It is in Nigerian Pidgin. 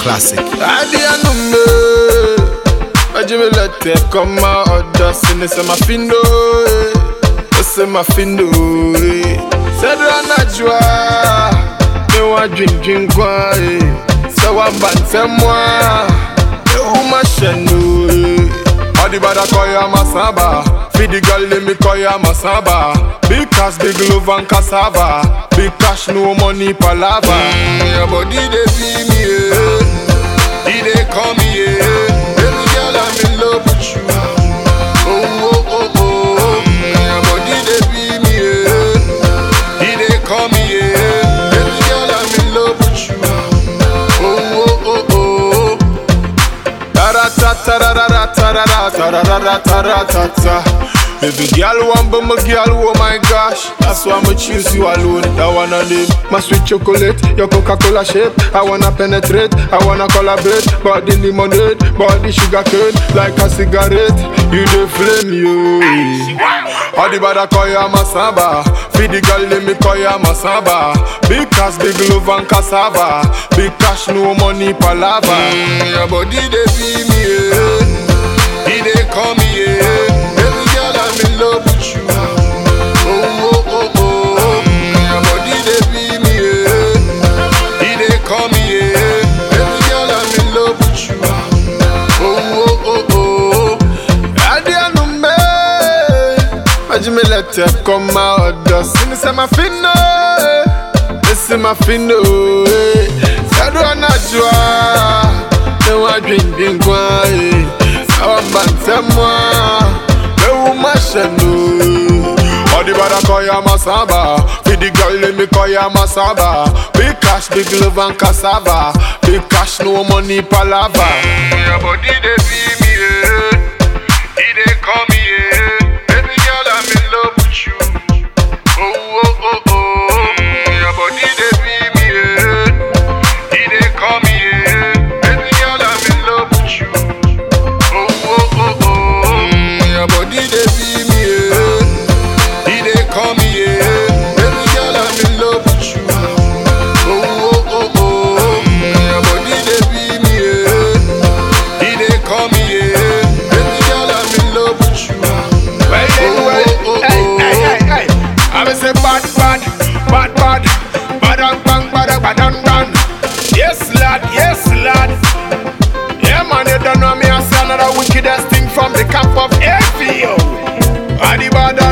classic. Adianumbe, Ajime lete koma oda sine se mafindo, se mafindo. Sedra najwa, me wa drink kwa, se wa bante mwa, uma shenu. Adi bada koya masaba, feed the girl let me koya masaba. Big cash, big love and cassava. Big cash, no money palava. Your body they feel me, they call me, baby girl I'm in love with you. Oh oh oh oh, your body they feel me, they call me, baby girl I'm in love with you. Oh oh oh oh, ta ta ta ta ta ta ta ta ta ta. Baby girl want but my girl, oh my gosh. That's why I'ma choose you alone. I wanna live my sweet chocolate, your Coca-Cola shape. I wanna penetrate, I wanna collaborate. Body lemonade, body sugar cane, like a cigarette. You the flame, you. Adi bada koya masaba, feed the girl let me koya masaba. Big cash, big love and cassava. Big cash, no money palava. Your body they feel me, they call me, I'm in love with you. Oh oh oh oh, your body they feel me, they call me, baby girl I'm in love with you. Oh oh oh oh, Adianumbe, Ajime lete koma oda sine se mafindo, se mafindo. Sedra najwa, me wa drink kwa, sawa bante mwa. Adi bada koya masaba, feed the girl let me koya masaba. Big cash, big love and cassava. Big cash, no money palava. Your body they feel me, they call me, baby girl I'm in love with you. Oh oh oh oh, your body they feel me, they call me, baby girl I'm in love with you. Oh oh oh oh, your body they feel me. Call me, baby girl, I'm in love with you. Oh, oh, oh, oh, your body they feel me, they call me, baby girl, I'm in love with you. Well, oh, oh, oh, hey. I'm say bad, badang bang, badang bang. Yes, lad. Yeah, man, you don't know me. I say another wickedest thing from the camp of AFO. Adi bada.